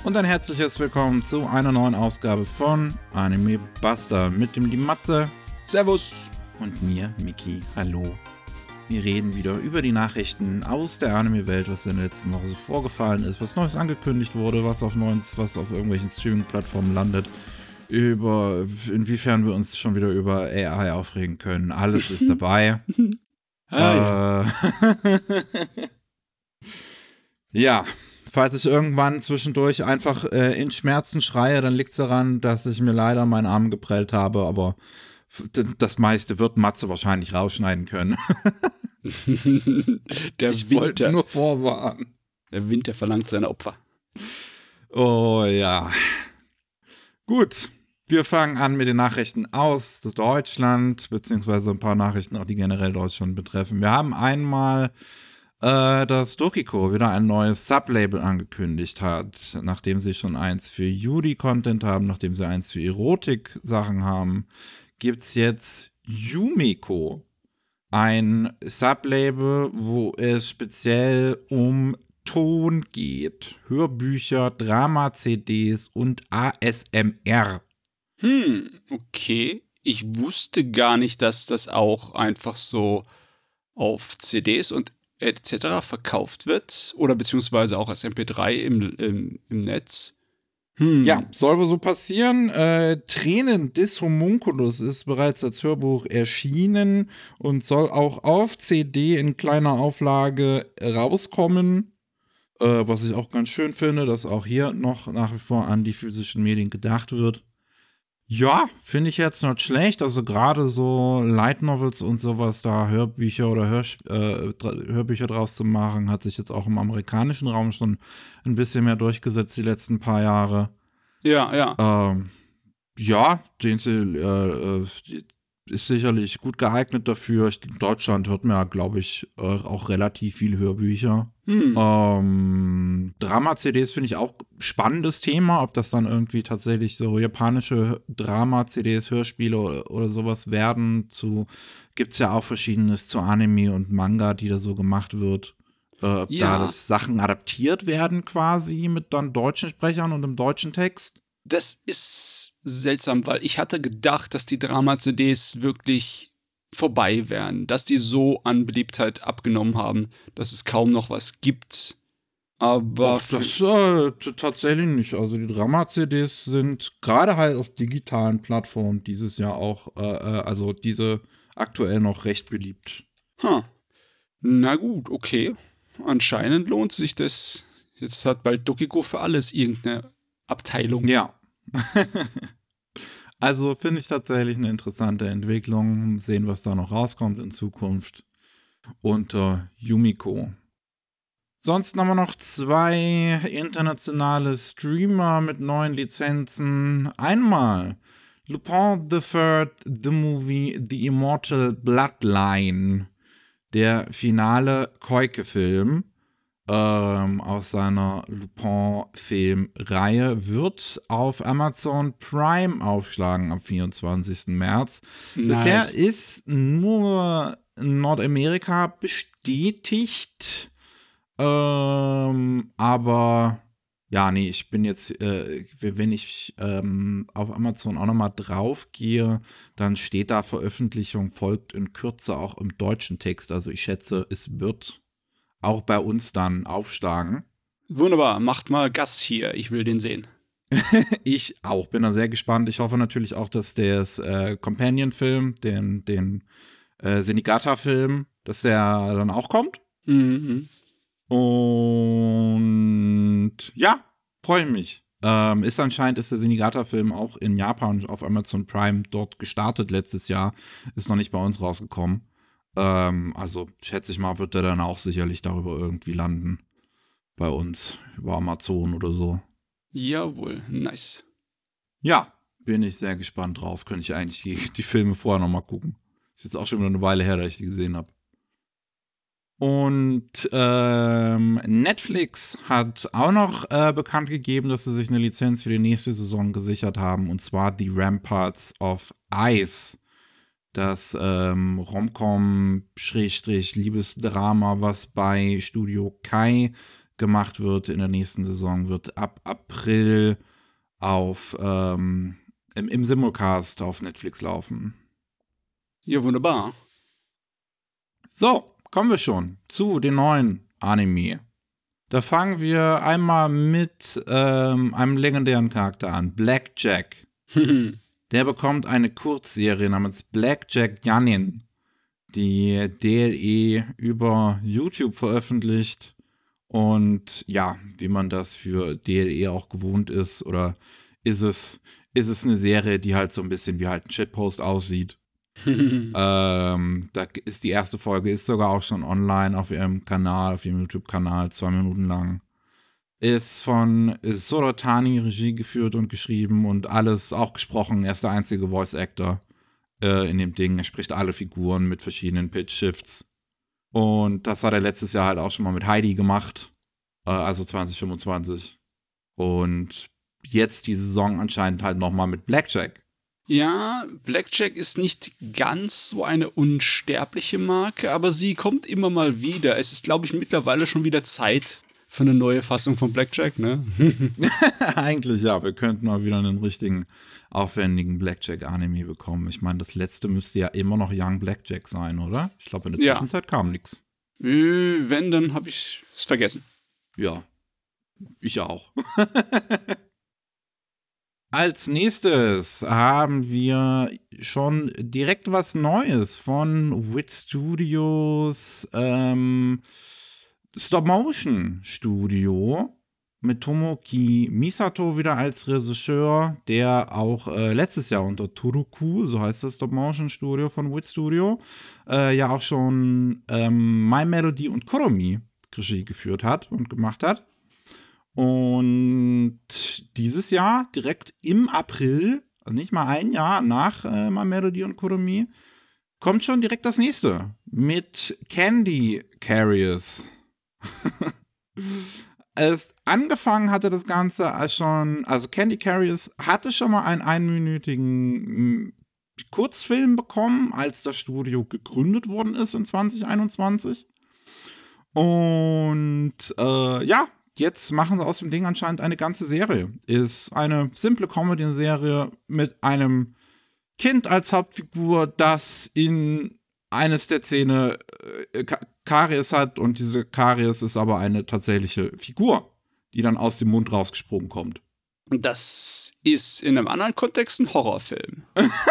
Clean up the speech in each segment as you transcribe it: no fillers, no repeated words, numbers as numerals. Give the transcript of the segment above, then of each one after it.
Und ein herzliches Willkommen zu einer neuen Ausgabe von Anime Buster mit dem lieben Matze. Servus. Und mir, Miki. Hallo. Wir reden wieder über die Nachrichten aus der Anime-Welt, was in der letzten Woche so vorgefallen ist, was Neues angekündigt wurde, was auf irgendwelchen Streaming-Plattformen landet, inwiefern wir uns schon wieder über AI aufregen können. Alles ist dabei. Ja, falls ich irgendwann zwischendurch einfach in Schmerzen schreie, dann liegt es daran, dass ich mir leider meinen Arm geprellt habe, aber das meiste wird Matze wahrscheinlich rausschneiden können. Ich wollte nur vorwarnen. Der Winter verlangt seine Opfer. Oh ja. Gut, wir fangen an mit den Nachrichten aus Deutschland, beziehungsweise ein paar Nachrichten auch, die generell Deutschland betreffen. Wir haben einmal, dass Dokiko wieder ein neues Sublabel angekündigt hat, nachdem sie schon eins für Yuri-Content haben, nachdem sie eins für Erotik-Sachen haben, gibt's jetzt Yumiko, ein Sublabel, wo es speziell um Ton geht, Hörbücher, Drama-CDs und ASMR. Okay. Ich wusste gar nicht, dass das auch einfach so auf CDs und etc. verkauft wird oder beziehungsweise auch als MP3 im Netz. Ja, soll wohl so passieren. Tränen des Homunculus ist bereits als Hörbuch erschienen und soll auch auf CD in kleiner Auflage rauskommen. Was ich auch ganz schön finde, dass auch hier noch nach wie vor an die physischen Medien gedacht wird. Ja, finde ich jetzt nicht schlecht. Also gerade so Light Novels und sowas, da Hörbücher oder Hörbücher draus zu machen, hat sich jetzt auch im amerikanischen Raum schon ein bisschen mehr durchgesetzt die letzten paar Jahre. Ja. Ja, ist sicherlich gut geeignet dafür. In Deutschland hört man ja, glaube ich, auch relativ viel Hörbücher. Drama-CDs finde ich auch spannendes Thema, ob das dann irgendwie tatsächlich so japanische Drama-CDs, Hörspiele oder sowas werden. Gibt's ja auch Verschiedenes zu Anime und Manga, die da so gemacht wird. Da das Sachen adaptiert werden quasi mit dann deutschen Sprechern und im deutschen Text. Das ist seltsam, weil ich hatte gedacht, dass die Drama-CDs wirklich vorbei wären, dass die so an Beliebtheit abgenommen haben, dass es kaum noch was gibt. Aber das tatsächlich nicht. Also die Drama-CDs sind gerade halt auf digitalen Plattformen dieses Jahr auch, also diese aktuell noch recht beliebt. Na gut, okay. Anscheinend lohnt sich das. Jetzt hat bald Dokiko für alles irgendeine Abteilung. Ja. Also finde ich tatsächlich eine interessante Entwicklung. Sehen, was da noch rauskommt in Zukunft. Unter Yumiko. Sonst haben wir noch 2 internationale Streamer mit neuen Lizenzen. Einmal Lupin the Third, The Movie, The Immortal Bloodline. Der finale Koike-Film aus seiner Lupin-Filmreihe wird auf Amazon Prime aufschlagen am 24. März. Nice. Bisher ist nur Nordamerika bestätigt. Aber ja, nee, ich bin jetzt, wenn ich auf Amazon auch nochmal drauf gehe, dann steht da Veröffentlichung folgt in Kürze auch im deutschen Text. Also ich schätze, es wird auch bei uns dann aufschlagen. Wunderbar, macht mal Gas hier, ich will den sehen. Ich auch, bin da sehr gespannt. Ich hoffe natürlich auch, dass der Companion-Film, den Senigata-Film, dass der dann auch kommt. Mhm. Und ja, freue mich. Ist der Senigata-Film auch in Japan auf Amazon Prime dort gestartet letztes Jahr. Ist noch nicht bei uns rausgekommen. Also schätze ich mal, wird der dann auch sicherlich darüber irgendwie landen. Bei uns, über Amazon oder so. Jawohl, nice. Ja, bin ich sehr gespannt drauf. Könnte ich eigentlich die Filme vorher noch mal gucken. Ist jetzt auch schon wieder eine Weile her, dass ich die gesehen habe. Und Netflix hat auch noch bekannt gegeben, dass sie sich eine Lizenz für die nächste Saison gesichert haben. Und zwar The Ramparts of Ice. Das Rom-Com-Liebesdrama, was bei Studio Kai gemacht wird in der nächsten Saison, wird ab April im Simulcast auf Netflix laufen. Ja, wunderbar. So, kommen wir schon zu den neuen Anime. Da fangen wir einmal mit einem legendären Charakter an, Blackjack. Der bekommt eine Kurzserie namens Blackjack Yanin, die DLE über YouTube veröffentlicht. Und ja, wie man das für DLE auch gewohnt ist, oder ist es eine Serie, die halt so ein bisschen wie halt ein Shitpost aussieht. Da ist die erste Folge, ist sogar auch schon online auf ihrem Kanal, auf ihrem YouTube-Kanal, 2 Minuten lang. Ist von Sorotani Regie geführt und geschrieben und alles auch gesprochen. Er ist der einzige Voice-Actor in dem Ding. Er spricht alle Figuren mit verschiedenen Pitch-Shifts. Und das hat er letztes Jahr halt auch schon mal mit Heidi gemacht. Also 2025. Und jetzt die Saison anscheinend halt nochmal mit Blackjack. Ja, Blackjack ist nicht ganz so eine unsterbliche Marke, aber sie kommt immer mal wieder. Es ist, glaube ich, mittlerweile schon wieder Zeit für eine neue Fassung von Blackjack, ne? Eigentlich ja, wir könnten mal wieder einen richtigen, aufwendigen Blackjack-Anime bekommen. Ich meine, das letzte müsste ja immer noch Young Blackjack sein, oder? Ich glaube, in der Zwischenzeit kam nichts. Wenn, dann habe ich es vergessen. Ja, ich auch. Als nächstes haben wir schon direkt was Neues von Wit Studios Stop-Motion-Studio mit Tomoki Misato wieder als Regisseur, der auch letztes Jahr unter Turuku, so heißt das Stop-Motion-Studio von Wit Studio, ja auch schon My Melody und Kuromi Regie geführt hat und gemacht hat. Und dieses Jahr, direkt im April, also nicht mal ein Jahr nach My Melody und Kuromi, kommt schon direkt das nächste mit Candy Carriers. Angefangen hatte das Ganze schon, also Candy Carriers hatte schon mal einen einminütigen Kurzfilm bekommen, als das Studio gegründet worden ist in 2021. Und ja, jetzt machen sie aus dem Ding anscheinend eine ganze Serie. Ist eine simple Comedy-Serie mit einem Kind als Hauptfigur, das in eines der Zähne Karies hat und diese Karies ist aber eine tatsächliche Figur, die dann aus dem Mund rausgesprungen kommt. Das ist in einem anderen Kontext ein Horrorfilm.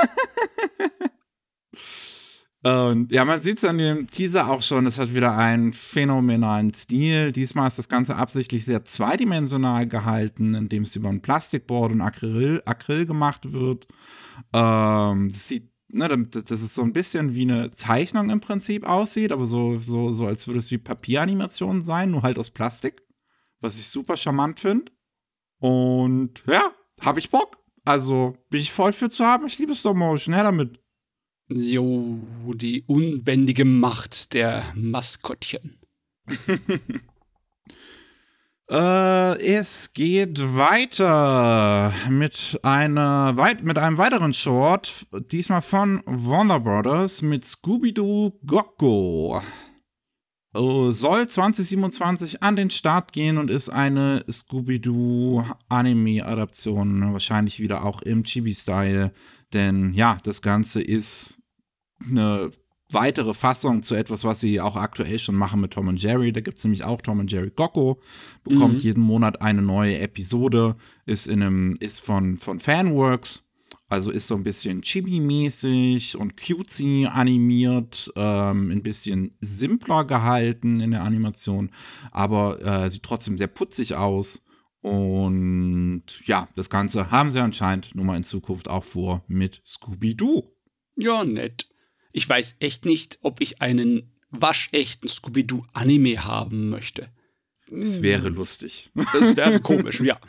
Und ja, man sieht es an dem Teaser auch schon, es hat wieder einen phänomenalen Stil. Diesmal ist das Ganze absichtlich sehr zweidimensional gehalten, indem es über ein Plastikboard und Acryl gemacht wird. Das sieht, ne, das ist so ein bisschen wie eine Zeichnung im Prinzip aussieht, aber so als würde es wie Papieranimation sein, nur halt aus Plastik. Was ich super charmant finde. Und ja, habe ich Bock. Also bin ich voll für zu haben. Ich liebe Stop-Motion, her damit. Jo, die unbändige Macht der Maskottchen. Es geht weiter mit einem weiteren Short, diesmal von Warner Brothers mit Scooby-Doo Gokgo. Soll 2027 an den Start gehen und ist eine Scooby-Doo-Anime-Adaption, wahrscheinlich wieder auch im Chibi-Style, denn ja, das Ganze ist eine weitere Fassung zu etwas, was sie auch aktuell schon machen mit Tom und Jerry. Da gibt es nämlich auch Tom und Jerry Gokgo, bekommt jeden Monat eine neue Episode, ist von Fanworks, also ist so ein bisschen Chibi-mäßig und cutesy animiert, ein bisschen simpler gehalten in der Animation, aber sieht trotzdem sehr putzig aus. Und ja, das Ganze haben sie anscheinend nur mal in Zukunft auch vor mit Scooby-Doo. Ja, nett. Ich weiß echt nicht, ob ich einen waschechten Scooby-Doo-Anime haben möchte. Es wäre lustig. Das wäre komisch, ja.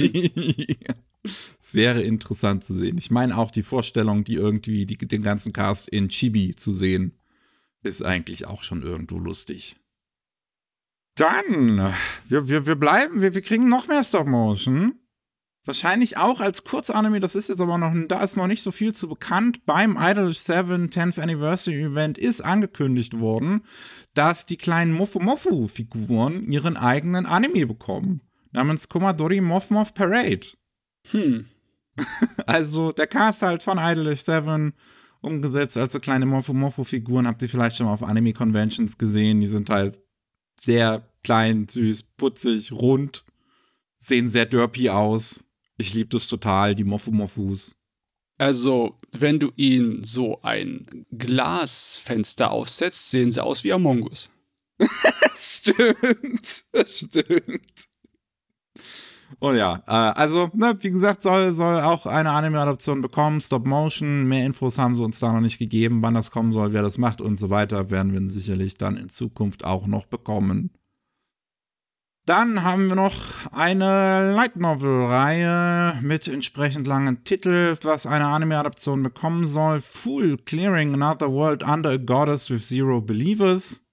Es wäre interessant zu sehen. Ich meine auch die Vorstellung, die irgendwie den ganzen Cast in Chibi zu sehen, ist eigentlich auch schon irgendwo lustig. Dann, wir kriegen noch mehr Stop-Motion. Wahrscheinlich auch als Kurzanime, das ist jetzt aber noch, da ist noch nicht so viel zu bekannt. Beim Idolish 7 10th Anniversary Event ist angekündigt worden, dass die kleinen Mofu-Mofu-Figuren ihren eigenen Anime bekommen. Namens Komadori Mof Mof Parade. Also der Cast halt von Idolish 7 umgesetzt als so kleine Mofu-Mofu-Figuren. Habt ihr vielleicht schon mal auf Anime-Conventions gesehen? Die sind halt sehr klein, süß, putzig, rund, sehen sehr derpy aus. Ich liebe das total, die Mofu-Mofus. Also, wenn du ihnen so ein Glasfenster aufsetzt, sehen sie aus wie Among Us. Stimmt. Und ja, also, ne, wie gesagt, soll auch eine Anime-Adaption bekommen. Stop Motion, mehr Infos haben sie uns da noch nicht gegeben, wann das kommen soll, wer das macht und so weiter, werden wir sicherlich dann in Zukunft auch noch bekommen. Dann haben wir noch eine Light Novel-Reihe mit entsprechend langen Titel, was eine Anime-Adaption bekommen soll. Fool Clearing Another World Under a Goddess with Zero Believers.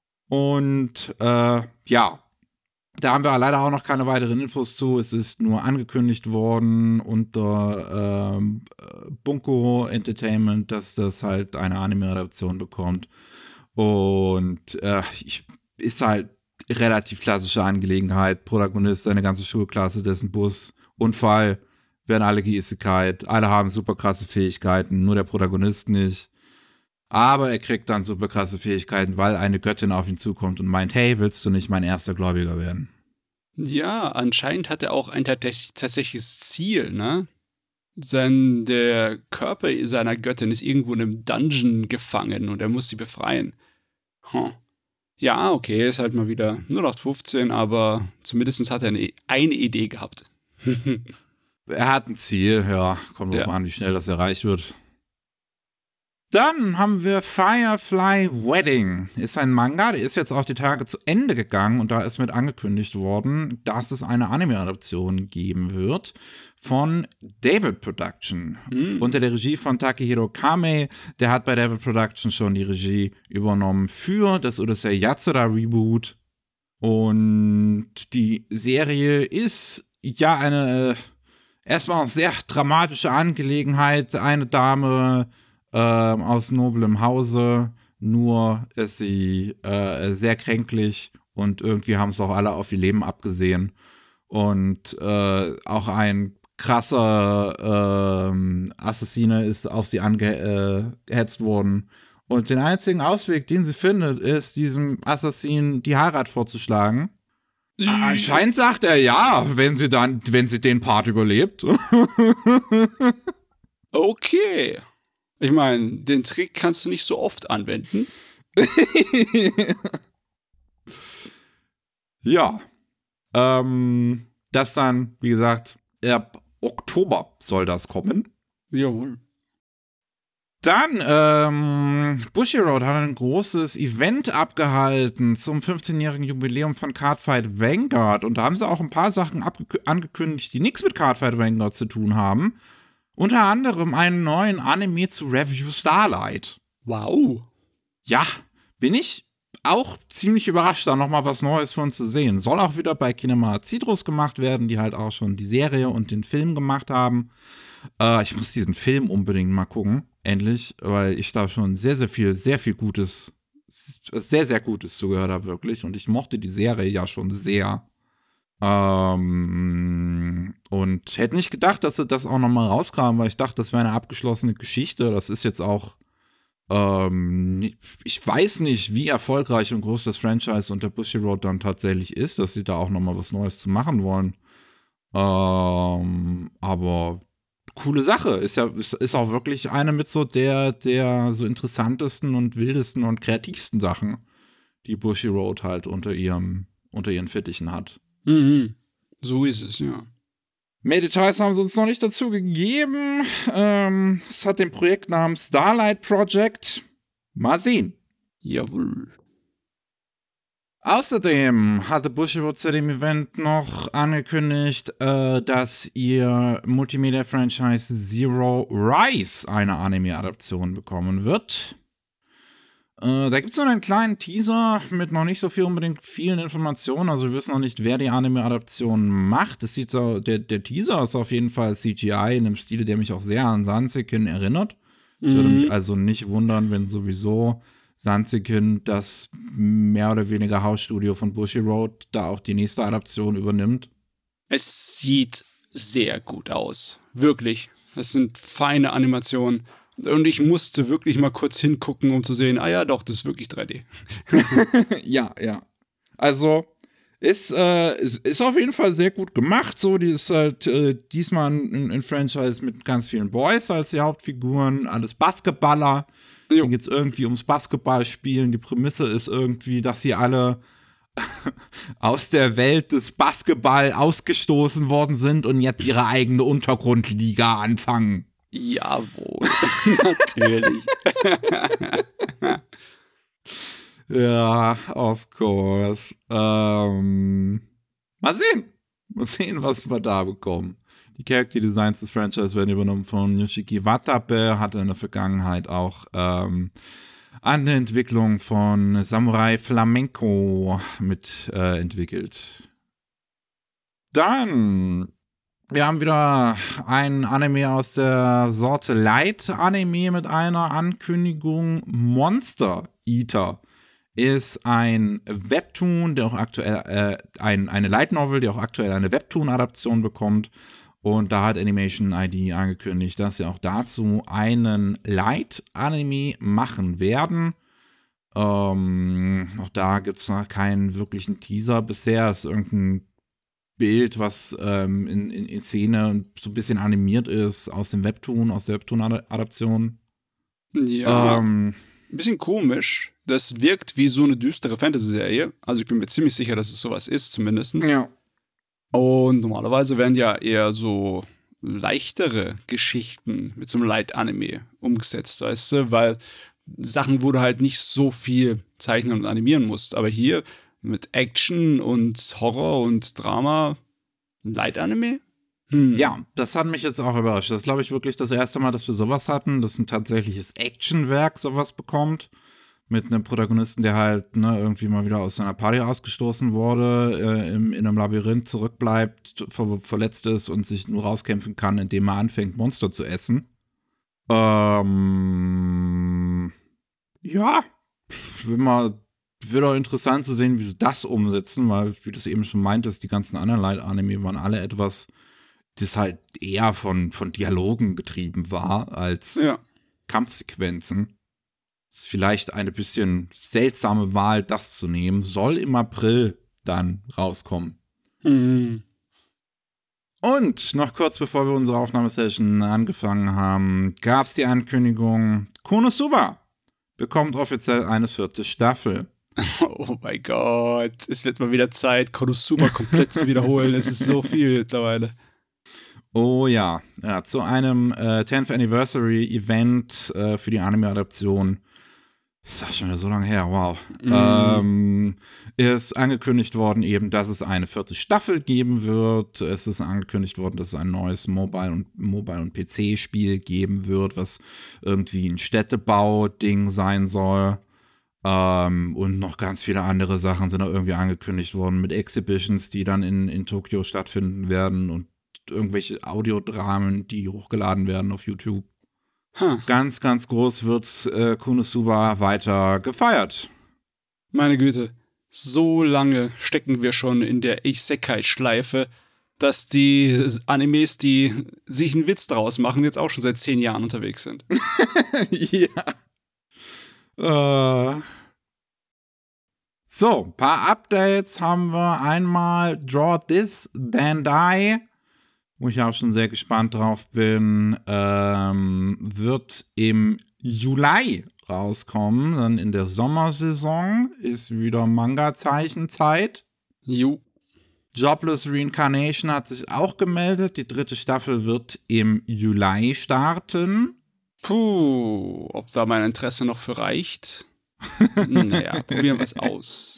Und ja, da haben wir leider auch noch keine weiteren Infos zu. Es ist nur angekündigt worden unter Bunko Entertainment, dass das halt eine Anime-Adaption bekommt. Und ist halt relativ klassische Angelegenheit. Protagonist, eine ganze Schulklasse, dessen Bus, Unfall, werden alle geisekait, alle haben super krasse Fähigkeiten, nur der Protagonist nicht. Aber er kriegt dann super krasse Fähigkeiten, weil eine Göttin auf ihn zukommt und meint, hey, willst du nicht mein erster Gläubiger werden? Ja, anscheinend hat er auch ein tatsächliches Ziel, ne? Der Körper seiner Göttin ist irgendwo in einem Dungeon gefangen und er muss sie befreien. Ja, okay, ist halt mal wieder 0815, aber zumindest hat er eine Idee gehabt. Er hat ein Ziel, ja, kommt drauf an, wie schnell das erreicht wird. Dann haben wir Firefly Wedding. Ist ein Manga, der ist jetzt auch die Tage zu Ende gegangen und da ist mit angekündigt worden, dass es eine Anime-Adaption geben wird von David Production. Unter der Regie von Takehiro Kame. Der hat bei David Production schon die Regie übernommen für das Urusei Yatsura Reboot. Und die Serie ist ja eine erstmal sehr dramatische Angelegenheit. Eine Dame aus noblem Hause, nur ist sie sehr kränklich und irgendwie haben es auch alle auf ihr Leben abgesehen. Und auch ein krasser Assassine ist auf sie angehetzt worden. Und den einzigen Ausweg, den sie findet, ist, diesem Assassinen die Heirat vorzuschlagen. Anscheinend sagt er ja, wenn sie den Part überlebt. Okay. Ich meine, den Trick kannst du nicht so oft anwenden. Ja. Das dann, wie gesagt, ab Oktober soll das kommen. Jawohl. Dann, Bushiroad hat ein großes Event abgehalten zum 15-jährigen Jubiläum von Cardfight Vanguard. Und da haben sie auch ein paar Sachen angekündigt, die nichts mit Cardfight Vanguard zu tun haben. Unter anderem einen neuen Anime zu Review Starlight. Wow. Ja, bin ich auch ziemlich überrascht, da nochmal was Neues von zu sehen. Soll auch wieder bei Kinema Citrus gemacht werden, die halt auch schon die Serie und den Film gemacht haben. Ich muss diesen Film unbedingt mal gucken, endlich, weil ich da schon sehr, sehr viel Gutes, sehr, sehr Gutes zugehört habe, wirklich. Und ich mochte die Serie ja schon sehr. Und hätte nicht gedacht, dass sie das auch nochmal rauskamen, weil ich dachte, das wäre eine abgeschlossene Geschichte. Das ist jetzt auch, ich weiß nicht, wie erfolgreich und groß das Franchise unter Bushiroad dann tatsächlich ist, dass sie da auch nochmal was Neues zu machen wollen. Aber coole Sache. Ist auch wirklich eine mit so der so interessantesten und wildesten und kreativsten Sachen, die Bushiroad halt unter ihren Fittichen hat. Mhm. So ist es, ja. Mehr Details haben sie uns noch nicht dazu gegeben. Es hat den Projektnamen Starlight Project. Mal sehen. Jawohl. Außerdem hatte Bushiroad zu dem Event noch angekündigt, dass ihr Multimedia-Franchise Zero Rise eine Anime-Adaption bekommen wird. Da gibt es nur einen kleinen Teaser mit noch nicht so viel unbedingt vielen Informationen. Also wir wissen noch nicht, wer die Anime-Adaption macht. Es sieht so, der Teaser ist auf jeden Fall CGI in einem Stil, der mich auch sehr an Sansekin erinnert. Es würde mich also nicht wundern, wenn sowieso Sansekin das mehr oder weniger Hausstudio von Bushiroad da auch die nächste Adaption übernimmt. Es sieht sehr gut aus. Wirklich. Das sind feine Animationen. Und ich musste wirklich mal kurz hingucken, um zu sehen, ah ja, doch, das ist wirklich 3D. Ja. Also, ist auf jeden Fall sehr gut gemacht. So, die ist halt diesmal ein Franchise mit ganz vielen Boys als die Hauptfiguren, alles Basketballer. Hier geht es irgendwie ums Basketballspielen. Die Prämisse ist irgendwie, dass sie alle aus der Welt des Basketball ausgestoßen worden sind und jetzt ihre eigene Untergrundliga anfangen. Jawohl, natürlich. Ja, of course. Mal sehen, was wir da bekommen. Die Character Designs des Franchise werden übernommen von Yoshiki Watabe, hatte in der Vergangenheit auch an der Entwicklung von Samurai Flamenco mit entwickelt. Dann, wir haben wieder ein Anime aus der Sorte Light Anime mit einer Ankündigung. Monster Eater ist ein Webtoon, der auch aktuell eine Light Novel, die auch aktuell eine Webtoon-Adaption bekommt. Und da hat Animation ID angekündigt, dass sie auch dazu einen Light-Anime machen werden. Auch da gibt es noch keinen wirklichen Teaser bisher. Es ist irgendein Bild, was in Szene so ein bisschen animiert ist aus der Webtoon-Adaption. Ja, ein bisschen komisch. Das wirkt wie so eine düstere Fantasy-Serie. Also ich bin mir ziemlich sicher, dass es sowas ist, zumindest. Ja. Und normalerweise werden ja eher so leichtere Geschichten mit so einem Light-Anime umgesetzt, weißt du? Weil Sachen, wo du halt nicht so viel zeichnen und animieren musst. Aber hier mit Action und Horror und Drama, Light-Anime? Ja, das hat mich jetzt auch überrascht. Das ist, glaube ich, wirklich das erste Mal, dass wir sowas hatten, dass ein tatsächliches Actionwerk sowas bekommt. Mit einem Protagonisten, der halt irgendwie mal wieder aus seiner Party ausgestoßen wurde, in einem Labyrinth zurückbleibt, verletzt ist und sich nur rauskämpfen kann, indem er anfängt, Monster zu essen. Ja, wird auch interessant zu sehen, wie sie das umsetzen, weil, wie du es eben schon meintest, die ganzen anderen Light-Anime waren alle etwas, das halt eher von Dialogen getrieben war, als Kampfsequenzen. Ist vielleicht eine bisschen seltsame Wahl, das zu nehmen. Soll im April dann rauskommen. Und noch kurz bevor wir unsere Aufnahmesession angefangen haben, gab es die Ankündigung, Konosuba bekommt offiziell eine 4. Staffel. Oh mein Gott, es wird mal wieder Zeit, Konosuba komplett zu wiederholen. Es ist so viel mittlerweile. Oh ja, zu einem 10th Anniversary Event für die Anime-Adaption. Das ist auch schon wieder so lange her, wow. Ist angekündigt worden eben, dass es eine 4. Staffel geben wird. Es ist angekündigt worden, dass es ein neues Mobile- und PC-Spiel geben wird, was irgendwie ein Städtebau-Ding sein soll. Und noch ganz viele andere Sachen sind auch irgendwie angekündigt worden mit Exhibitions, die dann in Tokio stattfinden werden und irgendwelche Audiodramen, die hochgeladen werden auf YouTube. Ganz, ganz groß wird Konosuba weiter gefeiert. Meine Güte, so lange stecken wir schon in der Isekai-Schleife, dass die Animes, die sich einen Witz draus machen, jetzt auch schon seit 10 Jahren unterwegs sind. Ja. So, ein paar Updates haben wir. Einmal Draw This, Then Die, wo ich auch schon sehr gespannt drauf bin, wird im Juli rauskommen. Dann in der Sommersaison ist wieder Manga-Zeichenzeit. Jobless Reincarnation hat sich auch gemeldet. Die 3. Staffel wird im Juli starten. Puh, ob da mein Interesse noch für reicht? Naja, probieren wir es aus.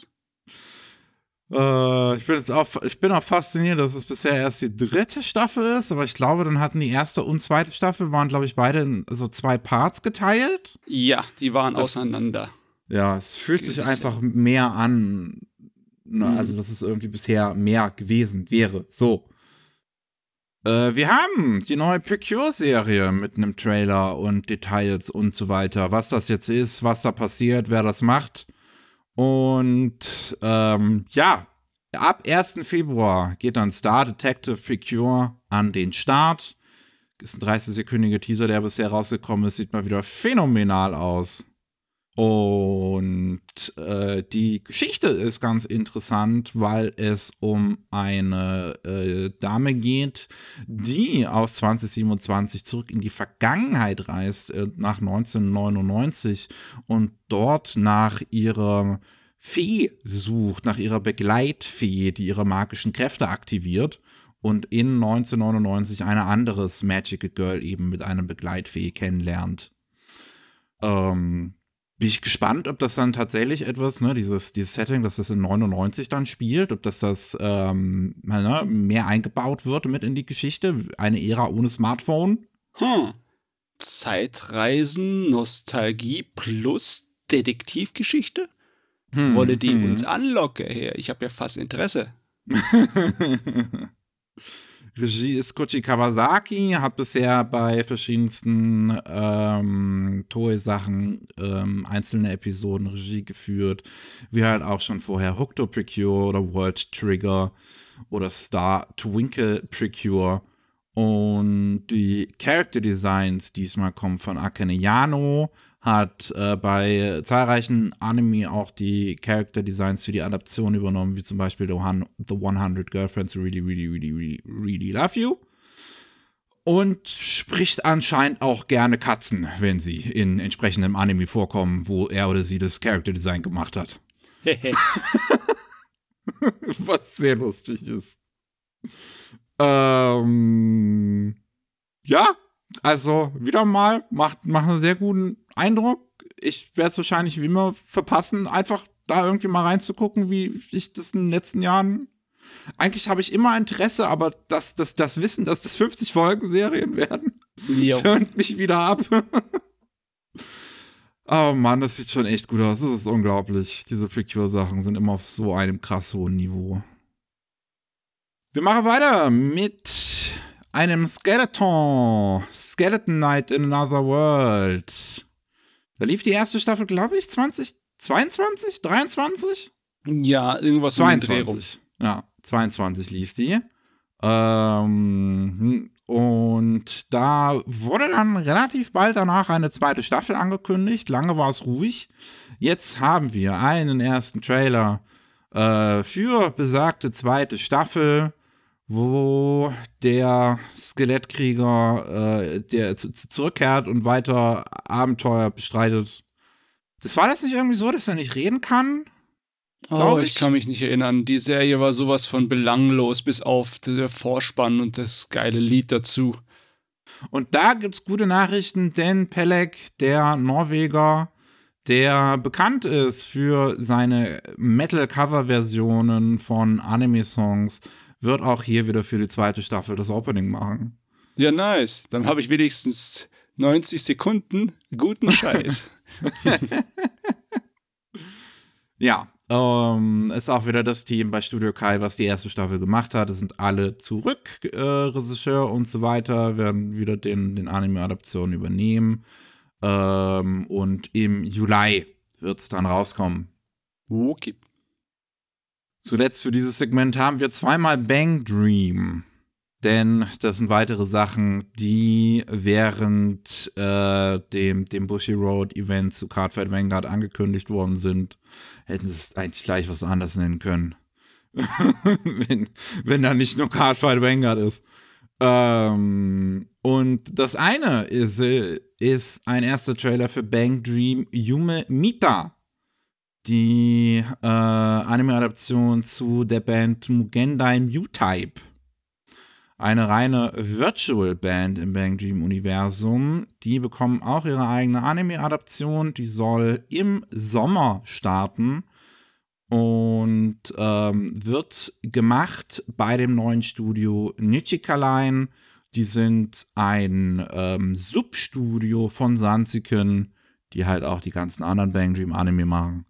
Ich bin auch fasziniert, dass es bisher erst die 3. Staffel ist, aber ich glaube, dann hatten die 1. und 2. Staffel, waren, glaube ich, beide in so 2 Parts geteilt. Ja, die waren auseinander. Ja, es fühlt sich Gewisse. einfach mehr an, ne, also dass es irgendwie bisher mehr gewesen wäre. So. Wir haben die neue Precure-Serie mit einem Trailer und Details und so weiter. Was das jetzt ist, was da passiert, wer das macht. Und ja, ab 1. Februar geht dann Star Detective Precure an den Start. Ist ein 30-sekündiger Teaser, der bisher rausgekommen ist. Sieht mal wieder phänomenal aus. Und die Geschichte ist ganz interessant, weil es um eine Dame geht, die aus 2027 zurück in die Vergangenheit reist, nach 1999 und dort nach ihrer Fee sucht, nach ihrer Begleitfee, die ihre magischen Kräfte aktiviert. Und in 1999 ein anderes Magical Girl eben mit einer Begleitfee kennenlernt. Bin ich gespannt, ob das dann tatsächlich etwas, ne, dieses Setting, dass das in 99 dann spielt, ob das mehr eingebaut wird mit in die Geschichte. Eine Ära ohne Smartphone. Zeitreisen, Nostalgie plus Detektivgeschichte? Wolle die uns anlocken her? Ich habe ja fast Interesse. Regie ist Koichi Kawasaki, hat bisher bei verschiedensten Toei-Sachen einzelne Episoden Regie geführt, wie halt auch schon vorher Hokuto Precure oder World Trigger oder Star Twinkle Precure. Und die Character Designs diesmal kommen von Akane Yano, hat bei zahlreichen Anime auch die Character Designs für die Adaption übernommen, wie zum Beispiel The 100 Girlfriends Who Really, Really, Really, Really, Really Love You. Und spricht anscheinend auch gerne Katzen, wenn sie in entsprechendem Anime vorkommen, wo er oder sie das Character Design gemacht hat. Was sehr lustig ist. Ja, also wieder mal, macht einen sehr guten Eindruck. Ich werde es wahrscheinlich wie immer verpassen, einfach da irgendwie mal reinzugucken, wie ich das in den letzten Jahren. Eigentlich habe ich immer Interesse, aber das Wissen, dass das 50-Folgen-Serien werden, turnt mich wieder ab. Oh Mann, das sieht schon echt gut aus. Das ist unglaublich. Diese Precure-Sachen sind immer auf so einem krass hohen Niveau. Wir machen weiter mit einem Skeleton Knight in Another World. Da lief die erste Staffel, glaube ich, 2022, 23? Ja, irgendwas 22. Ja, 22 lief die. Und da wurde dann relativ bald danach eine zweite Staffel angekündigt. Lange war es ruhig. Jetzt haben wir einen ersten Trailer für besagte zweite Staffel, wo der Skelettkrieger der zurückkehrt und weiter Abenteuer bestreitet. War das nicht irgendwie so, dass er nicht reden kann? Oh, ich kann mich nicht erinnern. Die Serie war sowas von belanglos, bis auf der Vorspann und das geile Lied dazu. Und da gibt's gute Nachrichten, denn Pelek, der Norweger, der bekannt ist für seine Metal-Cover-Versionen von Anime-Songs, wird auch hier wieder für die zweite Staffel das Opening machen. Ja, nice. Dann habe ich wenigstens 90 Sekunden guten Scheiß. Ja, ist auch wieder das Team bei Studio Kai, was die erste Staffel gemacht hat. Es sind alle zurück, Regisseur und so weiter, werden wieder den Anime-Adaptionen übernehmen. Und im Juli wird es dann rauskommen. Okay. Zuletzt für dieses Segment haben wir zweimal Bang Dream. Denn das sind weitere Sachen, die während dem Bushiroad Event zu Cardfight Vanguard angekündigt worden sind. Hätten sie es eigentlich gleich was anderes nennen können. wenn da nicht nur Cardfight Vanguard ist. Und das eine ist ein erster Trailer für Bang Dream Yume Mita. Die Anime-Adaption zu der Band Mugendai Mu-Type. Eine reine Virtual Band im Bang Dream-Universum. Die bekommen auch ihre eigene Anime-Adaption. Die soll im Sommer starten und wird gemacht bei dem neuen Studio Nichika Line. Die sind ein Substudio von Sanziken, die halt auch die ganzen anderen Bang Dream Anime machen.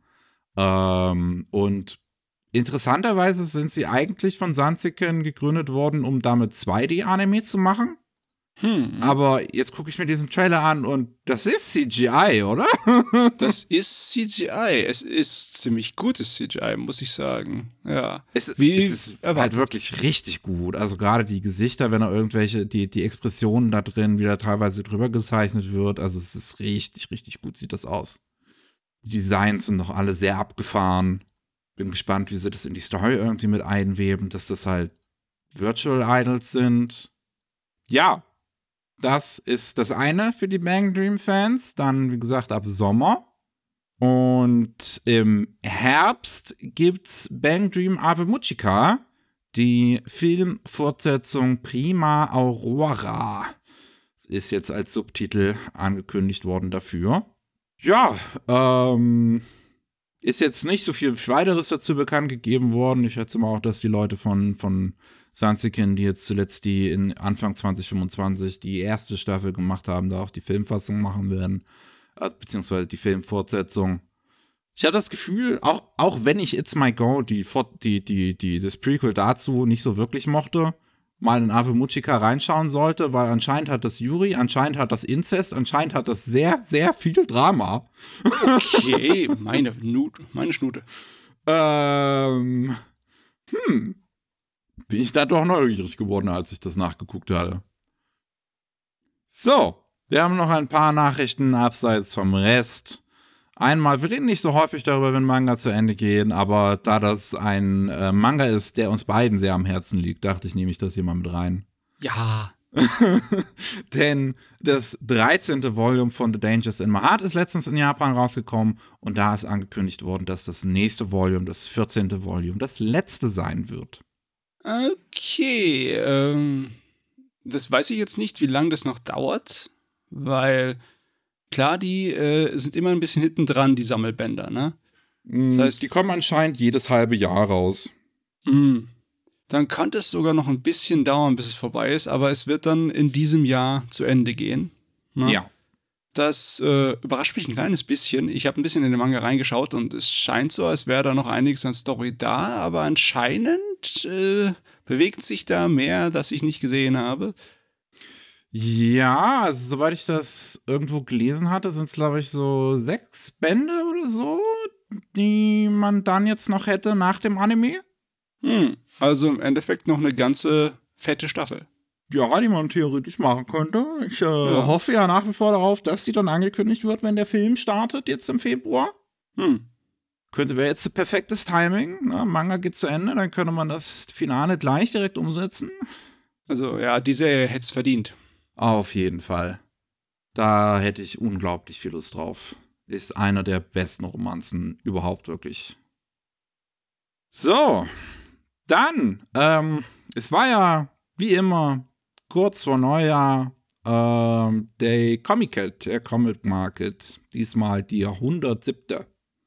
Und interessanterweise sind sie eigentlich von Sanziken gegründet worden, um damit 2D-Anime zu machen. Aber jetzt gucke ich mir diesen Trailer an und das ist CGI, oder? Das ist CGI. Es ist ziemlich gutes CGI, muss ich sagen. Ja. Es ist halt wirklich richtig gut. Also gerade die Gesichter, wenn da irgendwelche, die Expressionen da drin wieder teilweise drüber gezeichnet wird. Also es ist richtig, richtig gut, sieht das aus. Die Designs sind noch alle sehr abgefahren. Bin gespannt, wie sie das in die Story irgendwie mit einweben, dass das halt Virtual Idols sind. Ja. Das ist das eine für die Bang Dream Fans. Dann, wie gesagt, ab Sommer. Und im Herbst gibt's Bang Dream Ave Muchika, die Filmfortsetzung Prima Aurora. Das ist jetzt als Subtitel angekündigt worden dafür. Ja, ist jetzt nicht so viel weiteres dazu bekannt gegeben worden. Ich schätze mal auch, dass die Leute von Sanziken, die jetzt zuletzt die in Anfang 2025 die erste Staffel gemacht haben, da auch die Filmfassung machen werden, beziehungsweise die Filmfortsetzung. Ich habe das Gefühl, auch wenn ich It's My Go, das Prequel dazu nicht so wirklich mochte, mal in Ave Muchika reinschauen sollte, weil anscheinend hat das Yuri, anscheinend hat das Inzest, anscheinend hat das sehr, sehr viel Drama. Okay, meine Schnute. Bin ich da doch neugierig geworden, als ich das nachgeguckt hatte. So, wir haben noch ein paar Nachrichten abseits vom Rest. Einmal, wir reden nicht so häufig darüber, wenn Manga zu Ende gehen, aber da das ein Manga ist, der uns beiden sehr am Herzen liegt, dachte ich, nehme ich das hier mal mit rein. Ja. Denn das 13. Volume von The Dangers in My Heart ist letztens in Japan rausgekommen und da ist angekündigt worden, dass das nächste Volume, das 14. Volume, das letzte sein wird. Okay, das weiß ich jetzt nicht, wie lange das noch dauert, weil klar, die sind immer ein bisschen hinten dran, die Sammelbänder, ne? Das heißt, die kommen anscheinend jedes halbe Jahr raus. Dann kann es sogar noch ein bisschen dauern, bis es vorbei ist, aber es wird dann in diesem Jahr zu Ende gehen. Ne? Ja. Das überrascht mich ein kleines bisschen. Ich habe ein bisschen in den Manga reingeschaut und es scheint so, als wäre da noch einiges an Story da, aber anscheinend bewegt sich da mehr, das ich nicht gesehen habe. Ja, also soweit ich das irgendwo gelesen hatte, sind es, glaube ich, so 6 Bände oder so, die man dann jetzt noch hätte nach dem Anime. Also im Endeffekt noch eine ganze fette Staffel. Ja, die man theoretisch machen könnte. Ich hoffe ja nach wie vor darauf, dass die dann angekündigt wird, wenn der Film startet, jetzt im Februar. Wäre jetzt perfektes Timing. Ne? Manga geht zu Ende, dann könnte man das Finale gleich direkt umsetzen. Also ja, die Serie hätte es verdient. Auf jeden Fall. Da hätte ich unglaublich viel Lust drauf. Ist einer der besten Romanzen überhaupt wirklich. So, dann, es war ja wie immer kurz vor Neujahr der Comic Market, diesmal die 107.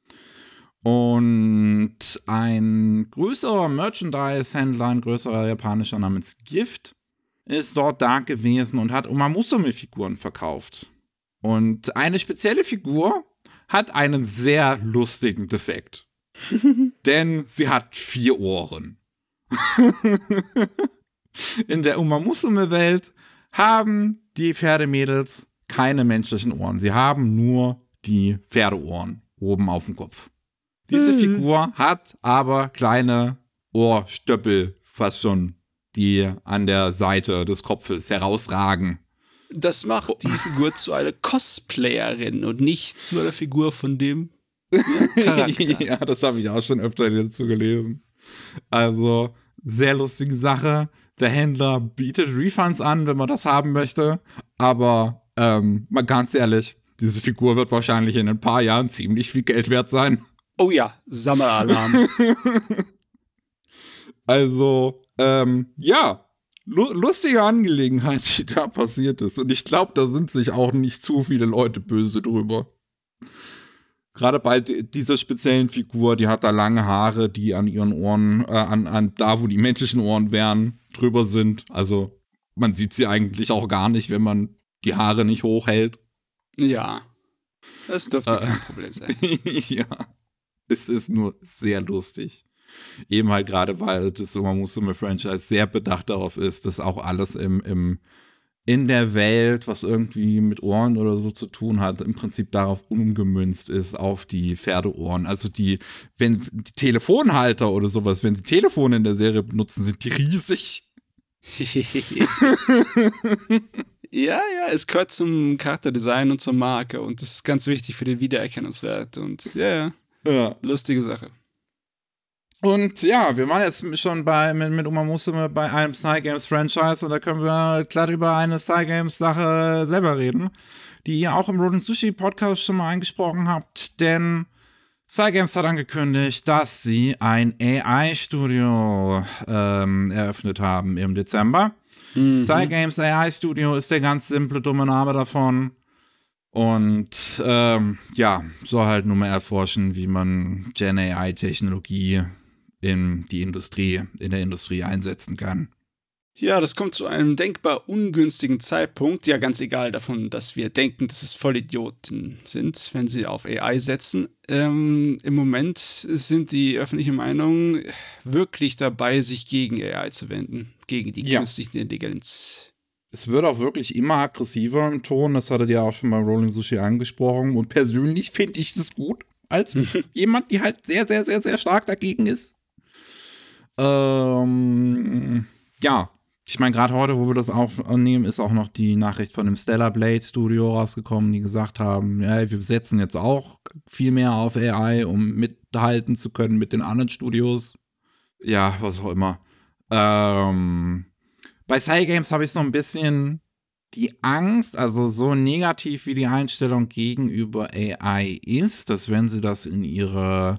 Und ein größerer Merchandise-Händler, ein größerer japanischer namens Gift, ist dort da gewesen und hat Umamusume-Figuren verkauft. Und eine spezielle Figur hat einen sehr lustigen Defekt. Denn sie hat 4 Ohren. In der Umamusume-Welt haben die Pferdemädels keine menschlichen Ohren. Sie haben nur die Pferdeohren oben auf dem Kopf. Diese Figur hat aber kleine Ohrstöppel, fast schon, die an der Seite des Kopfes herausragen. Das macht die Figur zu einer Cosplayerin und nicht zu einer Figur von dem Charakter. Ja, das habe ich auch schon öfter dazu gelesen. Also, sehr lustige Sache. Der Händler bietet Refunds an, wenn man das haben möchte. Aber, mal ganz ehrlich, diese Figur wird wahrscheinlich in ein paar Jahren ziemlich viel Geld wert sein. Oh ja, Sammelalarm. Also, ja, lustige Angelegenheit, die da passiert ist. Und ich glaube, da sind sich auch nicht zu viele Leute böse drüber. Gerade bei dieser speziellen Figur, die hat da lange Haare, die an ihren Ohren, da wo die menschlichen Ohren wären, drüber sind. Also, man sieht sie eigentlich auch gar nicht, wenn man die Haare nicht hochhält. Ja. Das dürfte kein Problem sein. Ja, es ist nur sehr lustig. Eben halt gerade, weil das Uma Musume Franchise sehr bedacht darauf ist, dass auch alles in der Welt, was irgendwie mit Ohren oder so zu tun hat, im Prinzip darauf umgemünzt ist, auf die Pferdeohren. Also wenn die Telefonhalter oder sowas, wenn sie Telefone in der Serie benutzen, sind die riesig. Ja, es gehört zum Charakterdesign und zur Marke und das ist ganz wichtig für den Wiedererkennungswert und ja, lustige Sache. Und ja, wir waren jetzt schon mit Uma Musume bei einem Cygames-Franchise und da können wir glatt über eine Cygames-Sache selber reden, die ihr auch im Roden Sushi Podcast schon mal angesprochen habt, denn Cygames hat angekündigt, dass sie ein AI-Studio eröffnet haben im Dezember. Cygames AI-Studio ist der ganz simple, dumme Name davon. Und soll halt nur mal erforschen, wie man Gen AI-Technologie in der Industrie einsetzen kann. Ja, das kommt zu einem denkbar ungünstigen Zeitpunkt. Ja, ganz egal davon, dass wir denken, dass es Vollidioten sind, wenn sie auf AI setzen. Im Moment sind die öffentliche Meinung wirklich dabei, sich gegen AI zu wenden. Gegen die künstliche Intelligenz. Es wird auch wirklich immer aggressiver im Ton. Das hattet ihr auch schon beim Rolling Sushi angesprochen. Und persönlich finde ich es gut, als jemand, die halt sehr, sehr, sehr, sehr stark dagegen ist. Ich meine, gerade heute, wo wir das aufnehmen, ist auch noch die Nachricht von dem Stellar Blade Studio rausgekommen, die gesagt haben, ja, wir setzen jetzt auch viel mehr auf AI, um mithalten zu können mit den anderen Studios. Ja, was auch immer. Bei Cygames habe ich so ein bisschen die Angst, also so negativ wie die Einstellung gegenüber AI ist, dass wenn sie das in ihren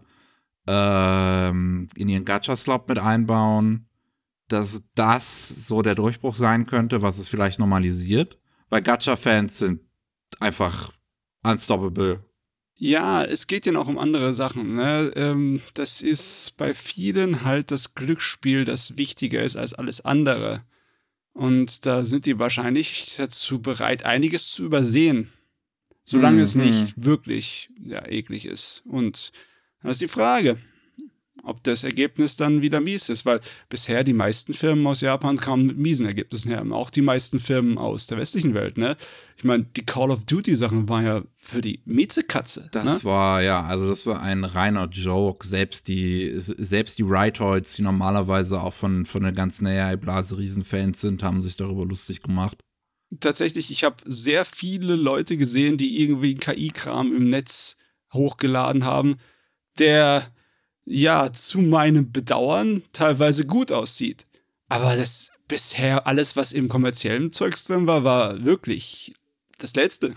Gacha-Slot mit einbauen, dass das so der Durchbruch sein könnte, was es vielleicht normalisiert. Weil Gacha-Fans sind einfach unstoppable. Ja, es geht ja noch um andere Sachen. Ne? Das ist bei vielen halt das Glücksspiel, das wichtiger ist als alles andere. Und da sind die wahrscheinlich dazu bereit, einiges zu übersehen. Solange es nicht wirklich eklig ist. Und da ist die Frage, ob das Ergebnis dann wieder mies ist, weil bisher die meisten Firmen aus Japan kamen mit miesen Ergebnissen her. Auch die meisten Firmen aus der westlichen Welt, ne? Ich meine, die Call of Duty-Sachen waren ja für die Miezekatze. Das war ein reiner Joke. Selbst die Rightoids, die normalerweise auch von der ganzen AI-Blase Riesenfans sind, haben sich darüber lustig gemacht. Tatsächlich, ich habe sehr viele Leute gesehen, die irgendwie KI-Kram im Netz hochgeladen haben, der zu meinem Bedauern teilweise gut aussieht. Aber das bisher alles, was im kommerziellen Zeugs drin war, war wirklich das Letzte.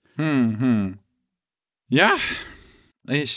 Ja, ich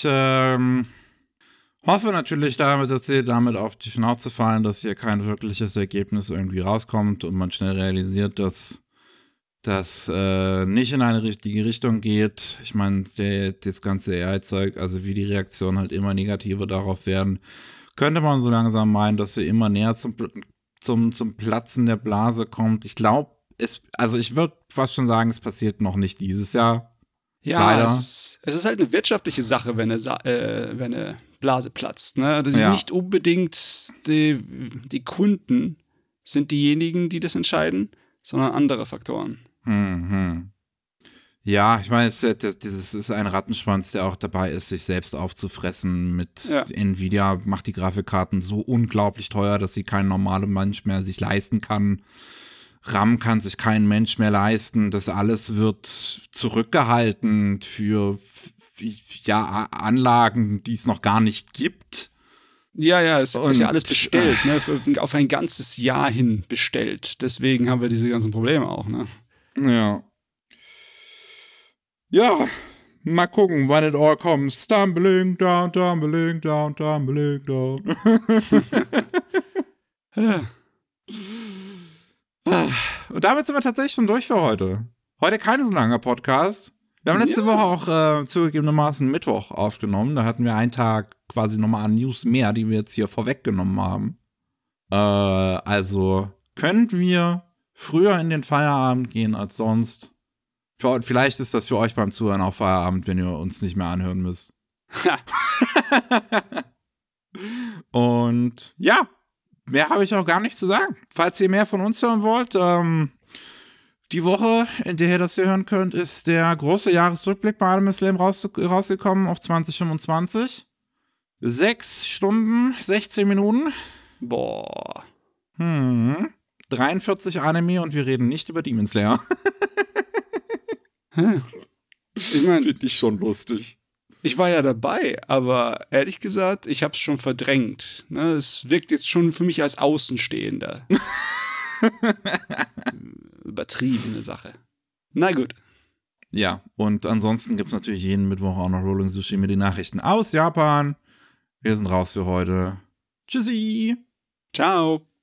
hoffe natürlich dass sie damit auf die Schnauze fallen, dass hier kein wirkliches Ergebnis irgendwie rauskommt und man schnell realisiert, dass das nicht in eine richtige Richtung geht. Ich meine, das ganze AI-Zeug, also wie die Reaktionen halt immer negativer darauf werden, könnte man so langsam meinen, dass wir immer näher zum Platzen der Blase kommt. Ich glaube, ich würde fast schon sagen, es passiert noch nicht dieses Jahr. Ja, leider. Es ist halt eine wirtschaftliche Sache, wenn eine Blase platzt. Ne? Nicht unbedingt die Kunden sind diejenigen, die das entscheiden, sondern andere Faktoren. Ja, ich meine, das ist ein Rattenschwanz, der auch dabei ist, sich selbst aufzufressen. Nvidia macht die Grafikkarten so unglaublich teuer, dass sie kein normaler Mensch mehr sich leisten kann. RAM kann sich kein Mensch mehr leisten. Das alles wird zurückgehalten für Anlagen, die es noch gar nicht gibt. Ja, es ist ja alles bestellt, ne? Auf ein ganzes Jahr hin bestellt. Deswegen haben wir diese ganzen Probleme auch, ne? Ja, mal gucken, wann it all comes. Stumbling down, tumbling down, tumbling down. Und damit sind wir tatsächlich schon durch für heute. Heute kein so langer Podcast. Wir haben letzte Woche auch zugegebenermaßen Mittwoch aufgenommen. Da hatten wir einen Tag quasi nochmal an News mehr, die wir jetzt hier vorweggenommen haben. Also können wir früher in den Feierabend gehen als sonst. Vielleicht ist das für euch beim Zuhören auch Feierabend, wenn ihr uns nicht mehr anhören müsst. Und ja, mehr habe ich auch gar nicht zu sagen. Falls ihr mehr von uns hören wollt, die Woche, in der ihr das hier hören könnt, ist der große Jahresrückblick bei Anime Slam rausgekommen auf 2025. 6 Stunden, 16 Minuten. Boah. 43 Anime und wir reden nicht über Demon Slayer. Ich meine, finde ich schon lustig. Ich war ja dabei, aber ehrlich gesagt, ich hab's schon verdrängt. Ne? Es wirkt jetzt schon für mich als Außenstehender. Übertriebene Sache. Na gut. Ja, und ansonsten gibt's natürlich jeden Mittwoch auch noch Rolling Sushi mit den Nachrichten aus Japan. Wir sind raus für heute. Tschüssi. Ciao.